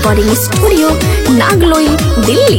Recording studio Nangloi Delhi.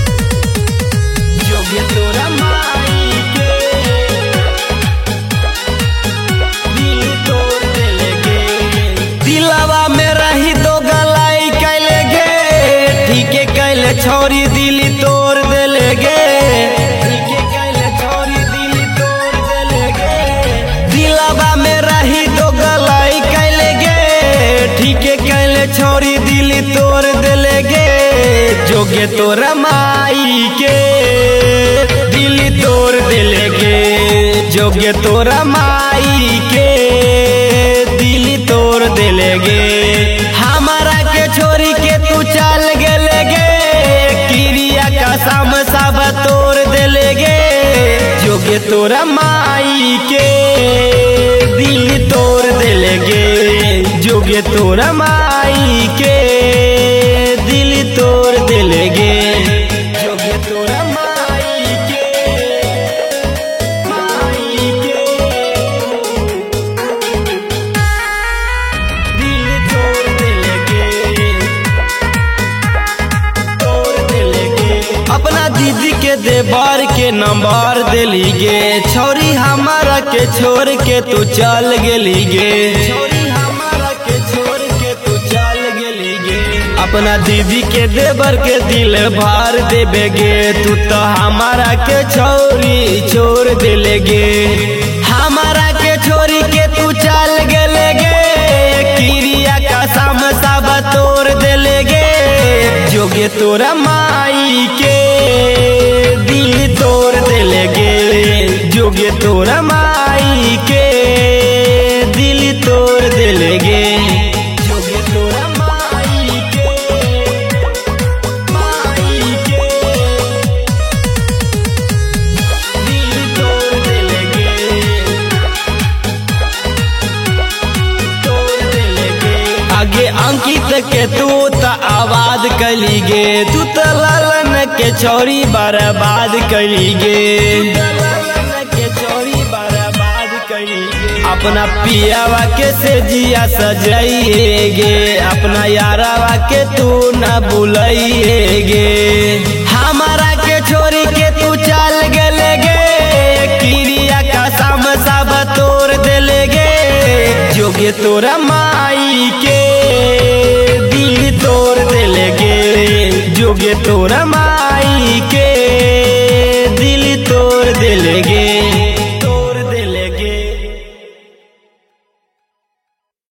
दिलवा में रही दो गलाई कैले गे, ठीके कैले छोरी दिली तोड़ देले गे, ठीके कैले छोरी दिली तोड़ देले गे। दिलवा में रही दो गलाई कैले गे, ठीके कैले छोरी दिली तोड़ देले गे। जोगे तोरा माई के दिली तोड़ देले गे, जोगे तोरा माई के दिली तोड़ देले गे। हमारा के छोरी के तू चल गेले गे, किरिया का साम सब तोड़ देले गे। जोगे तोरा माई के दिल तोड़ देले गे, जोगे तोरा माई के दिल तोड़ देले गे। जोगे तोरा माई के दिल तोड़ देले गे, तोड़ देले गे। अपना दीदी के देवर के नंबर देली गे, छोरी हमारा के छोड़ के तू चल गेली गे, छोरी हमारा के छोड़ के तू चल गेली गे। अपना दीदी के देवर के दिल भर देबे गे, तू तो हमारा के छोरी छोड़ देले गे। हमारा के छोरी के तू चल गेले गे, किरिया का साम सब तोड़ देले गे। जोगे तोरा माई के दिल तोड़ देले गे, जोगे तोरा माई के दिल तोड़ देले गे। जोगे तोरा माई के दिल तोड़ देले गे, तोड़ देले गे। आगे अंकित के तू त आवाज कली गे, तू त लालन के छोरी बर्बाद कली गे, अपना पियावा के से जिया सजाइए गे, अपना यारावा के तू न बुलाइए गे। हमारा के छोरी के तू चल गेले गे, किरिया का साम सब तोड़ देले गे। जोगे तोरा माई के दिल तोड़ देले गे, जोगे तोरा माई के